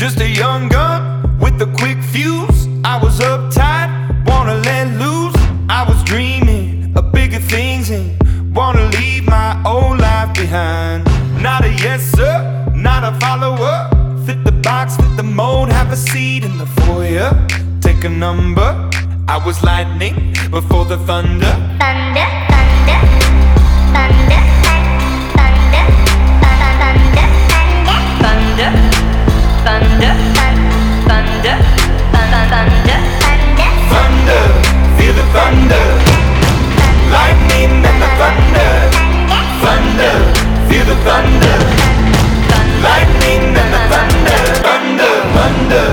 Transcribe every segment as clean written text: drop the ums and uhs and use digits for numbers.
Just a young gun with a quick fuse. I was uptight, wanna let loose. I was dreaming of bigger things and wanna leave my old life behind. Not a yes sir, not a follower. Fit the box, fit the mold, have a seat in the foyer. Take a number. I was lightning before the thunder. Thunder, thunder, thunder, thunder, thunder, thunder, thunder, thunder, thunder, thunder, feel the thunder. Lightning and the thunder. Thunder, feel the thunder. Lightning and the thunder. Thunder, thunder,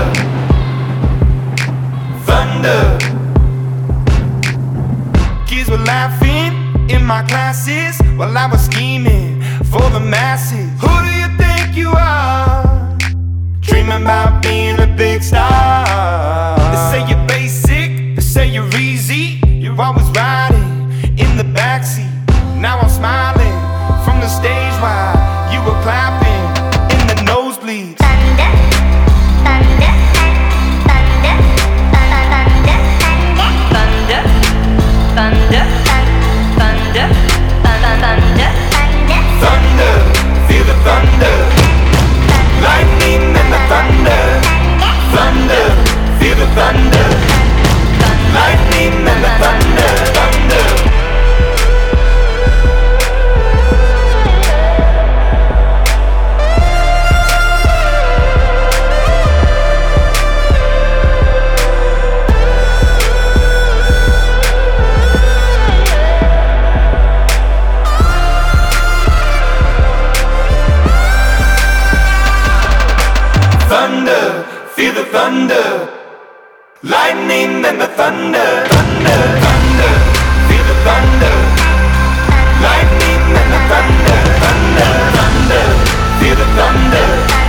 thunder. Kids were laughing in my classes while I was scheming for the masses. Who do you think you are? Dreaming about being a big star. They say you're basic, they say you're easy. You're always riding in the backseat. Now I'm smiling from the stage while you were clapping in the nosebleeds. thunder, thunder, thunder, thunder, thunder, thunder, thunder, thunder, Thunder, feel the thunder. Lightning and the thunder. Thunder, feel the thunder. Lightning and the thunder. Thunder. Thunder, feel the thunder. Lightning and the thunder. Thunder, thunder, feel the thunder. Lightning and the thunder. Thunder, thunder, feel the thunder.